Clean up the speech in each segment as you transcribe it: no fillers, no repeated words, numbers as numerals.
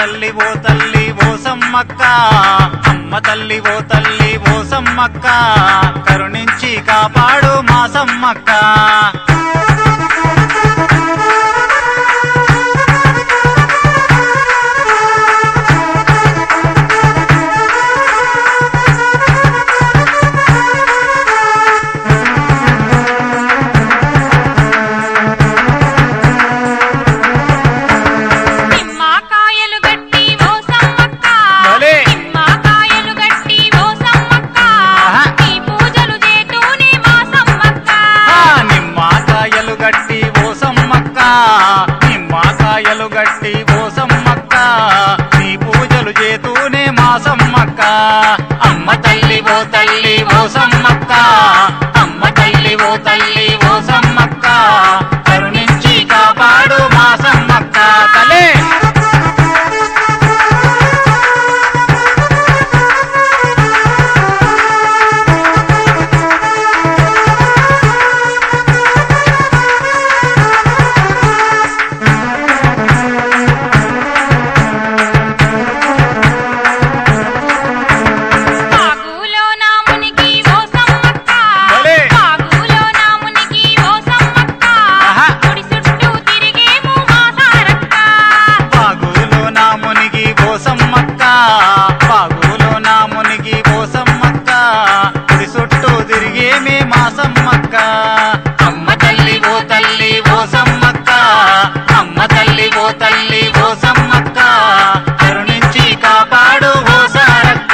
తల్లి ఓ తల్లి ఓ సమ్మక్క అమ్మ తల్లి ఓ తల్లి ఓ సమ్మక్క కరుణించి కాపాడు మా సమ్మక్క నిమ్మకాయలు గట్టి ఓ సమ్మక్క నీ పూజలు చేతూనే మా సమ్మక్క అమ్మ తల్లి ఓ తల్లి ఓ సమ్మక్క అమ్మ తల్లి ఓ తల్లి ఓ సమ్మక్క కరుణించి కాపాడు మా సమ్మక్క తలే మా సమ్మక్క అమ్మ తల్లి ఓ తల్లి ఓ సమ్మక్క అమ్మ తల్లి ఓ తల్లి ఓ సమ్మక్క కరుణించి కాపాడు ఓ సారక్క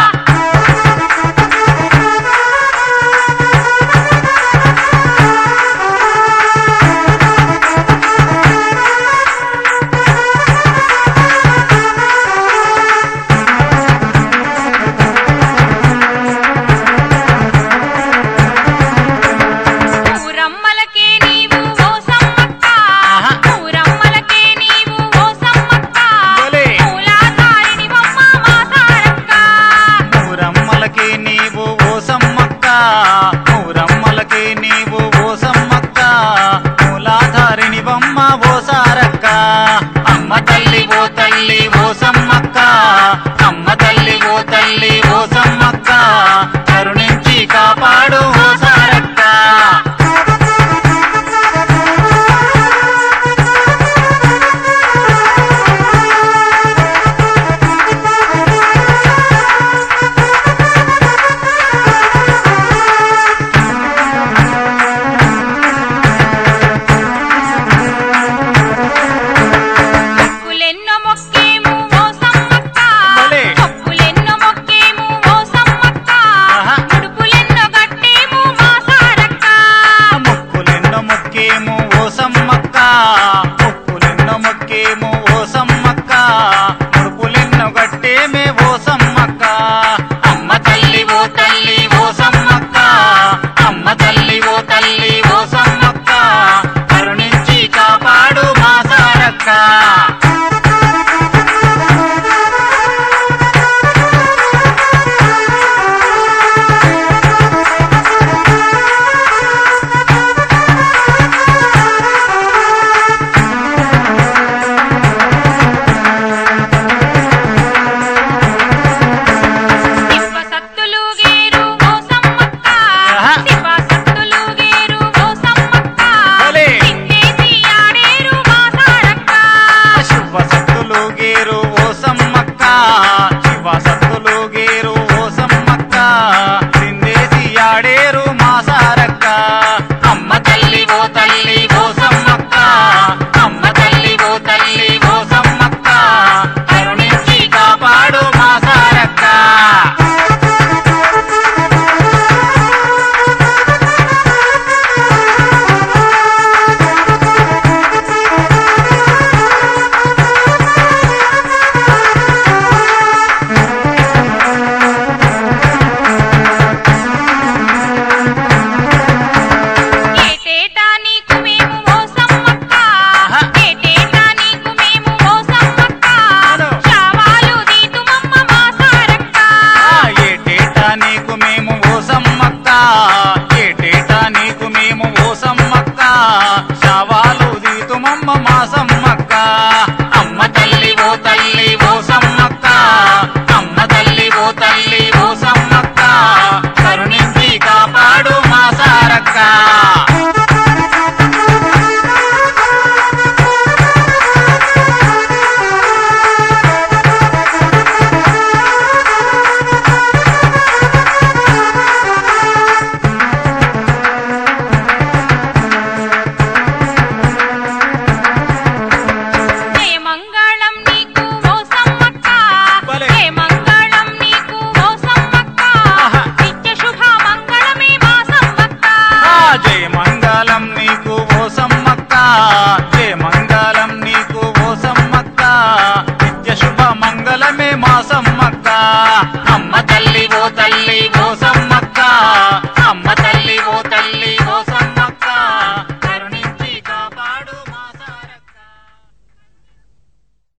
మూరమ్మలకి నీవు ఓ సమ్మక్క మూలాధారిని బొమ్మ ఓ సారక్క అమ్మ తల్లి ఓ తల్లి ఓ సమ్మక్క